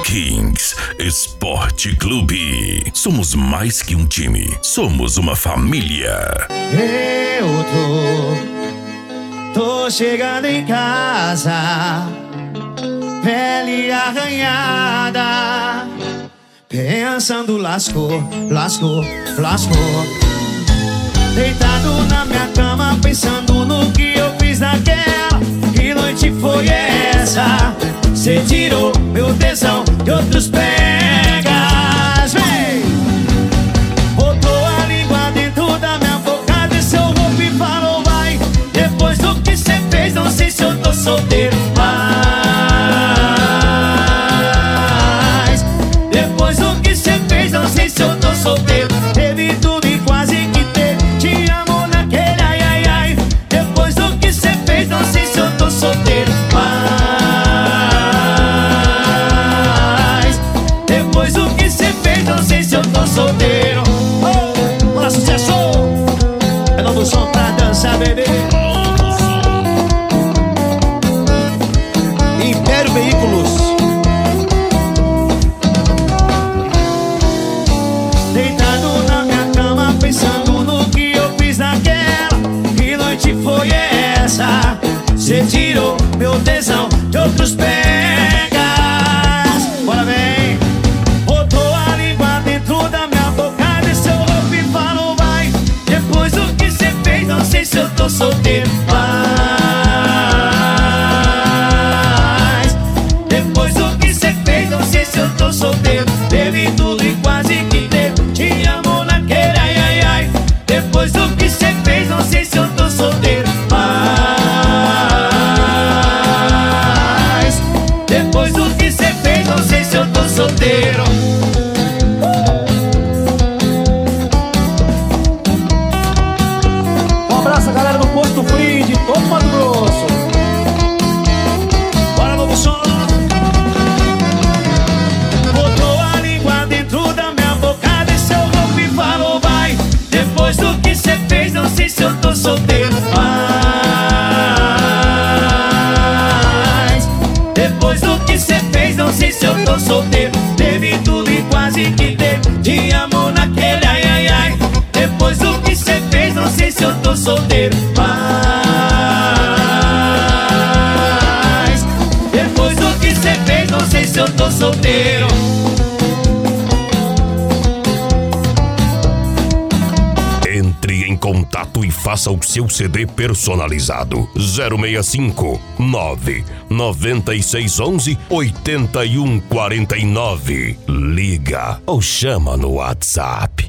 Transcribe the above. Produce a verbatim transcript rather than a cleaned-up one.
Kings Esporte Clube. Somos mais que um time, somos uma família. Eu tô, tô chegando em casa, pele arranhada, pensando lascou, lascou, lascou. Deitado na minha cama, pensando no que eu fiz naquela. Que noite foi essa? Cê tirou meu tesão de outros pegas. Vem! Botou a língua dentro da minha boca, desceu o roupa e falou vai. Depois do que cê fez, não sei se eu tô solteiro mais. Depois do que cê fez, não sei se eu tô solteiro. Teve tudo e quase que teve. Te amo naquele ai ai ai. Depois do que cê fez, não sei se eu tô solteiro mais. Depois do que cê fez, não sei se eu tô solteiro. Oh, bora sucesso! É novo som pra dançar, bebê. Império Veículos. Deitado na minha cama, pensando no que eu fiz naquela. Que noite foi essa? Cê tirou meu tesão de outros pegas. Bora bem! Botou a língua dentro da minha boca, desceu o roupa e falou vai. Depois do que cê fez, não sei se eu tô solteiro mais. Depois do que cê fez, não sei se eu tô solteiro. Teve tudo e quase que teve. Te amo naquele ai ai ai. Depois do que cê fez, não sei se eu tô solteiro mais. Depois do que cê fez, não sei se eu tô solteiro. Um abraço a galera do Posto Free de todo Mato Grosso. Bora, novo som. Botou a língua dentro da minha boca, desceu o roupa e falou vai. Depois do que cê fez, não sei se eu tô solteiro mais. Depois do que cê fez, não sei se eu tô solteiro. Teve tudo e quase que teve. Te amo naquele ai ai ai. Depois do que cê fez, não sei se eu tô solteiro mais. Depois do que cê fez, não sei se eu tô solteiro. Entre em contato e faça o seu C D personalizado. zero seis cinco, nove nove seis um um, oito um quatro nove. Liga ou chama no WhatsApp.